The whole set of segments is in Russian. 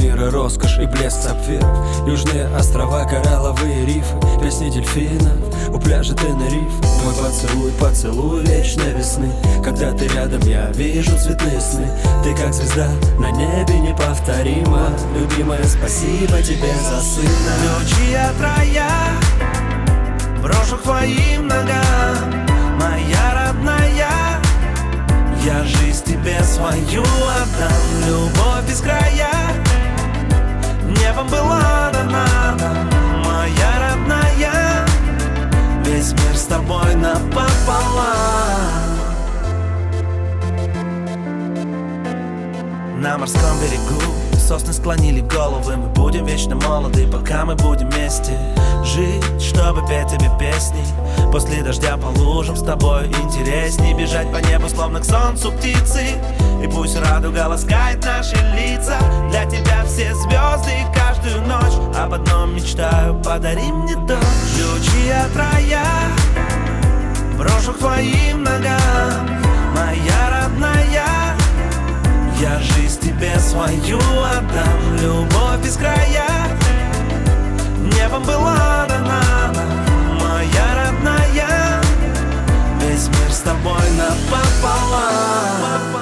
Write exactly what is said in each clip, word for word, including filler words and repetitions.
мира роскошь и блеск сапфиров. Южные острова, коралловые рифы, песни дельфинов у пляжа Тенериф. Мой поцелуй, поцелуй вечной весны. Когда ты рядом, я вижу цветные сны. Ты как звезда на небе неповторима. Любимая, спасибо тебе за сына. Ключи от рая брошу к твоим ногам, моя родная. Я жизнь тебе свою отдам. Любовь без края небом была дана нам, моя родная. Весь мир с тобой напополам. На морском берегу сосны склонили головы. Мы будем вечно молоды, пока мы будем вместе жить, чтобы петь тебе песни. После дождя по лужам с тобой интересней бежать по небу, словно к солнцу птицы. И пусть радуга ласкает наши лица. Для тебя все звезды и каждую ночь. Об одном мечтаю, подари мне дождь. Ключи от рая брошу к твоим ногам, моя родная. Я жизнь тебе свою отдам. Любовь без края небом была дана нам, моя родная. Весь мир с тобой напополам.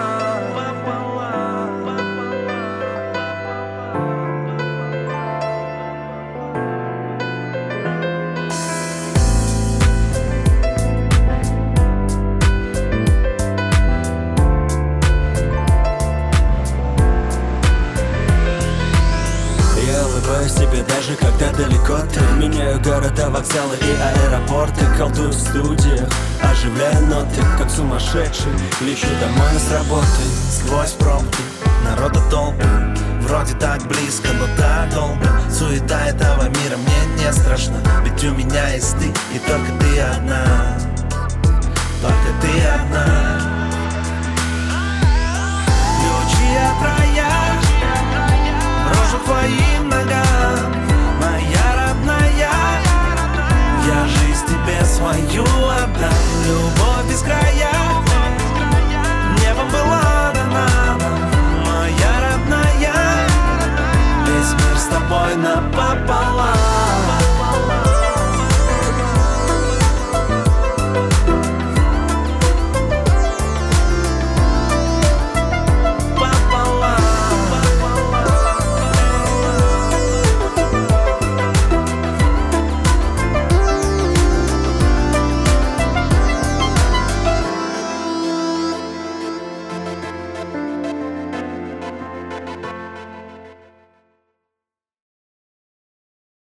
Улыбаюсь тебе даже когда далеко ты. Меняю города, вокзалы и аэропорты. Колдую в студиях, оживляю ноты, как сумасшедший лечу домой с работы. Сквозь пробки народа толпы, вроде так близко, но так долго. Суета этого мира мне не страшна, ведь у меня есть ты, и только ты одна. Только ты одна. Ключи от рая